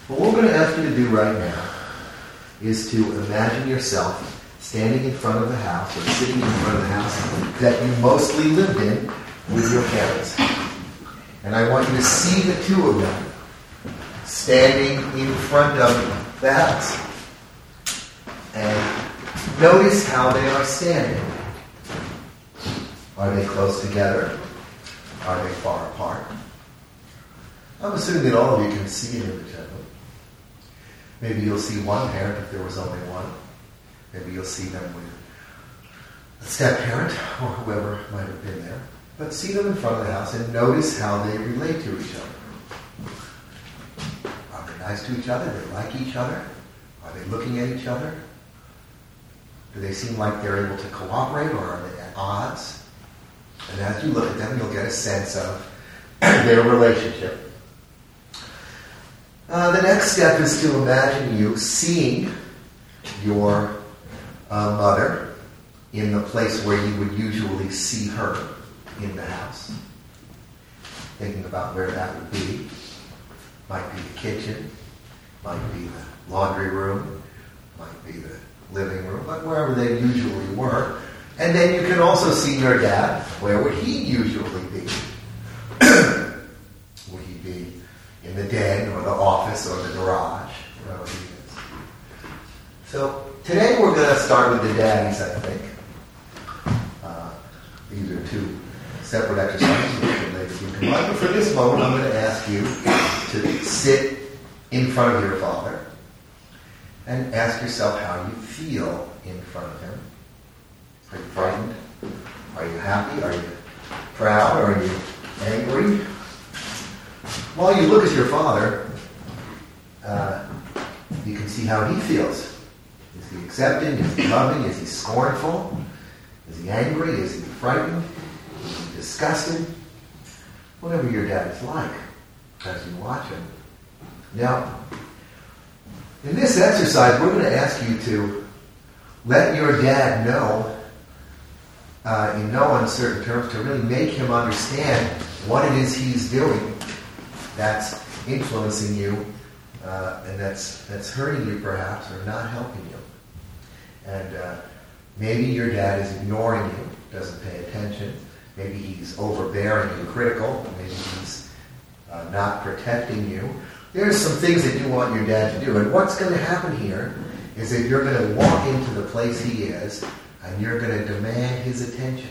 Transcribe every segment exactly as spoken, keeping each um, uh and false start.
What we're going to ask you to do right now is to imagine yourself standing in front of the house or sitting in front of the house that you mostly lived in with your parents. And I want you to see the two of them standing in front of the house. And notice how they are standing. Are they close together? Are they far apart? I'm assuming that all of you can see it in each other. Maybe you'll see one parent if there was only one. Maybe you'll see them with a step-parent or whoever might have been there. But see them in front of the house and notice how they relate to each other. Are they nice to each other? Do they like each other? Are they looking at each other? Do they seem like they're able to cooperate, or are they at odds? And as you look at them, you'll get a sense of their relationship. Uh, the next step is to imagine you seeing your uh, mother in the place where you would usually see her in the house. Thinking about where that would be. Might be the kitchen, might be the laundry room, might be the living room, but wherever they usually were. And then you can also see your dad. Where would he usually be? Would he be in the den or the office or the garage? Wherever he is. So today we're going to start with the daddies, I think. Uh, these are two separate exercises that you can like. But for this moment, I'm going to ask you to sit in front of your father and ask yourself how you feel in front of him. Are you frightened? Are you happy? Are you proud? Are you angry? While you look at your father, uh, you can see how he feels. Is he accepting? Is he loving? Is he scornful? Is he angry? Is he frightened? Is he disgusted? Whatever your dad is like as you watch him. Now, in this exercise, we're going to ask you to let your dad know, uh, in no uncertain terms, to really make him understand what it is he's doing that's influencing you, uh, and that's that's hurting you perhaps, or not helping you. And uh, maybe your dad is ignoring you, doesn't pay attention. Maybe he's overbearing and critical. Maybe he's uh, not protecting you. There's some things that you want your dad to do. And what's going to happen here is that you're going to walk into the place he is, and you're going to demand his attention.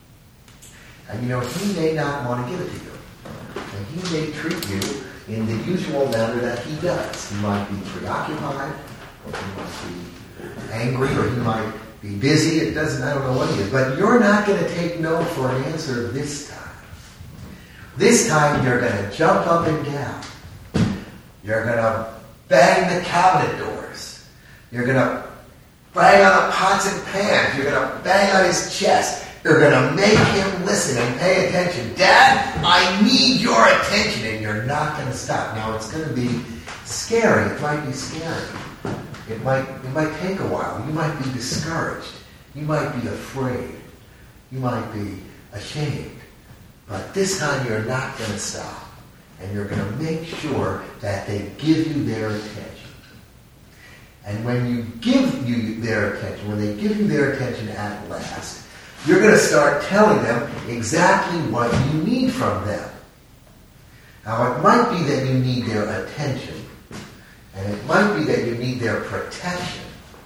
And you know, he may not want to give it to you. And he may treat you in the usual manner that he does. He might be preoccupied, or he might be angry, or he might be busy. It doesn't, I don't know what he is. But you're not going to take no for an answer this time. This time you're going to jump up and down. You're going to bang the cabinet doors. You're going to bang on the pots and pans. You're going to bang on his chest. You're going to make him listen and pay attention. Dad, I need your attention. And you're not going to stop. Now, it's going to be scary. It might be scary. It might, it might take a while. You might be discouraged. You might be afraid. You might be ashamed. But this time, you're not going to stop. And you're going to make sure that they give you their attention. And when you give you their attention, when they give you their attention at last, you're going to start telling them exactly what you need from them. Now, it might be that you need their attention, and it might be that you need their protection,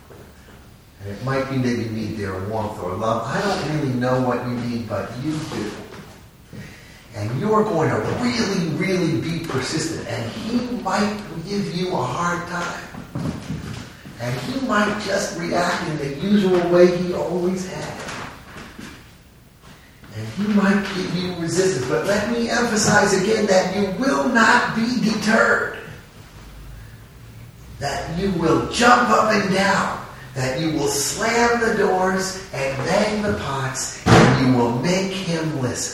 and it might be that you need their warmth or love. I don't really know what you need, but you do. And you're going to really, really be persistent. And he might give you a hard time. And he might just react in the usual way he always has. And he might give you resistance. But let me emphasize again that you will not be deterred. That you will jump up and down. That you will slam the doors and bang the pots. And you will make him listen.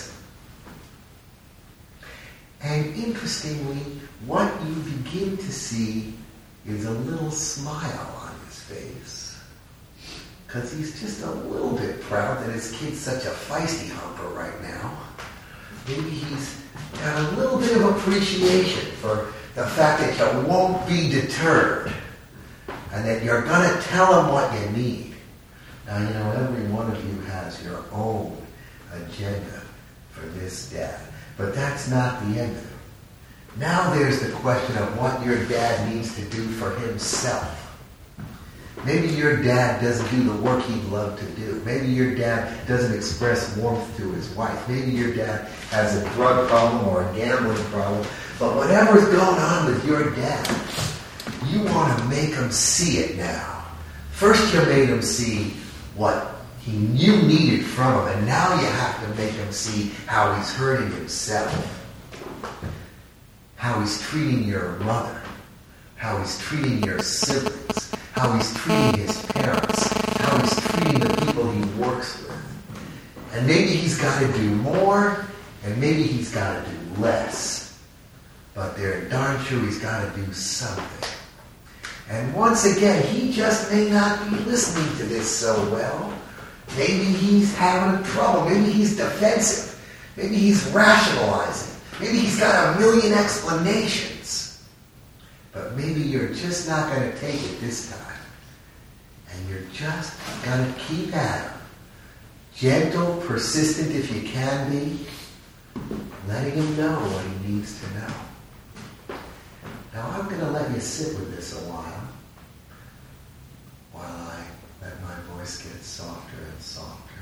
And interestingly, what you begin to see is a little smile on his face. Because he's just a little bit proud that his kid's such a feisty humper right now. Maybe he's got a little bit of appreciation for the fact that you won't be deterred, and that you're going to tell him what you need. Now, you know, every one of you has your own agenda for this dad, but that's not the end of it. Now there's the question of what your dad needs to do for himself. Maybe your dad doesn't do the work he'd love to do. Maybe your dad doesn't express warmth to his wife. Maybe your dad has a drug problem or a gambling problem. But whatever's going on with your dad, you want to make him see it now. First you made him see what he you needed from him, and now you have to make him see how he's hurting himself. How he's treating your mother. How he's treating your siblings. How he's treating his parents, how he's treating the people he works with. And maybe he's got to do more, and maybe he's got to do less. But they're darn sure he's got to do something. And once again, he just may not be listening to this so well. Maybe he's having trouble. Maybe he's defensive. Maybe he's rationalizing. Maybe he's got a million explanations. But maybe you're just not going to take it this time. And you're just going to keep at him. Gentle, persistent if you can be. Letting him know what he needs to know. Now I'm going to let you sit with this a while. While I let my voice get softer and softer.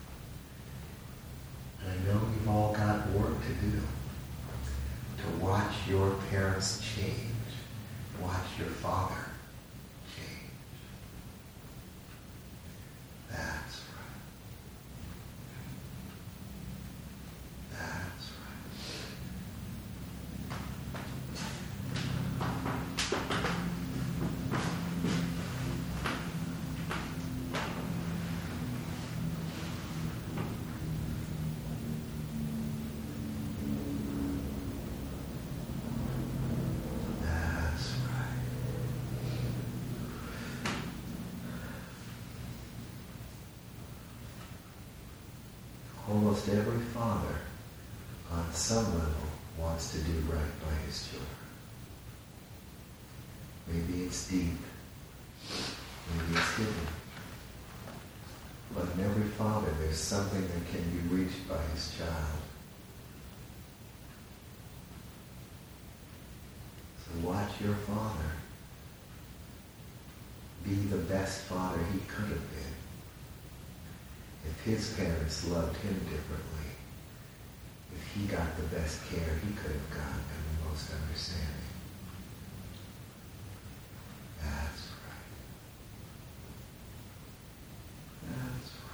And I know you've all got work to do. To watch your parents change. Watch your father change. That's right. That's Almost every father, on some level, wants to do right by his children. Maybe it's deep. Maybe it's hidden. But in every father, there's something that can be reached by his child. So watch your father be the best father he could have been. If his parents loved him differently, if he got the best care he could have gotten and the most understanding. That's right. That's right.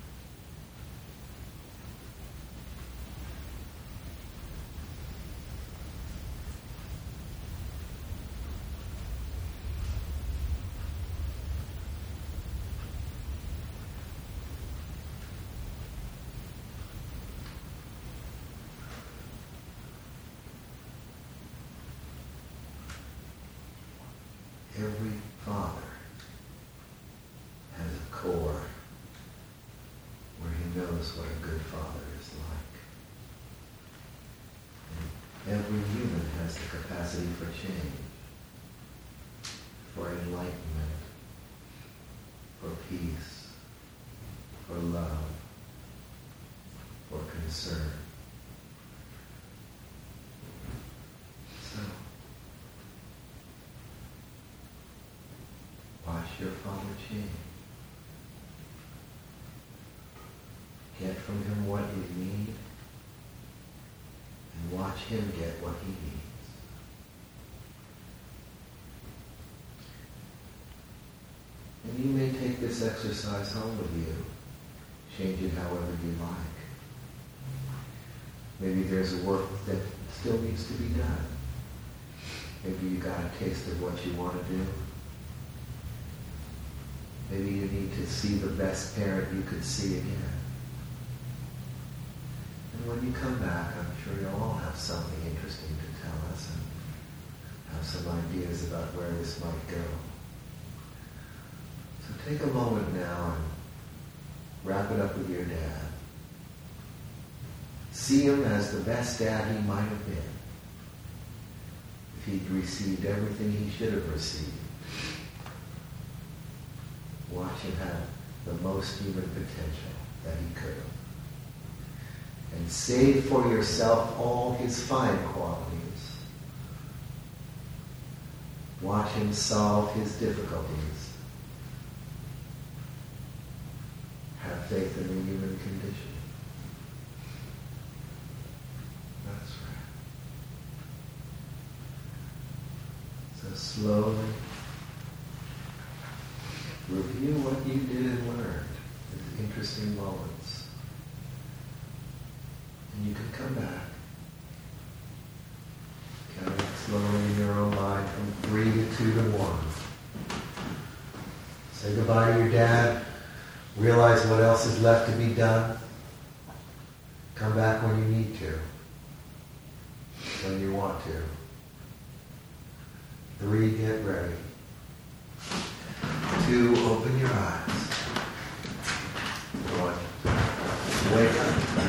Every father has a core where he knows what a good father is like. And every human has the capacity for change, for enlightenment, for peace, for love, for concern. So, watch your father change. Get from him what you need, and watch him get what he needs. And you may take this exercise home with you, change it however you like. Maybe there's a work that still needs to be done. Maybe you got a taste of what you want to do. Maybe you need to see the best parent you could see again. And when you come back, I'm sure you'll all have something interesting to tell us and have some ideas about where this might go. So take a moment now and wrap it up with your dad. See him as the best dad he might have been. If he'd received everything he should have received. Watch him have the most human potential that he could have. And save for yourself all his fine qualities. Watch him solve his difficulties. Have faith in the human condition. That's right. So slowly review what you did and learned. These interesting moments. And you can come back. Counting slowly in your own mind from three to two to one. Say goodbye to your dad. Realize what else is left to be done. Come back when you need to. When you want to. Three, get ready. Two, open your eyes. One, wake up.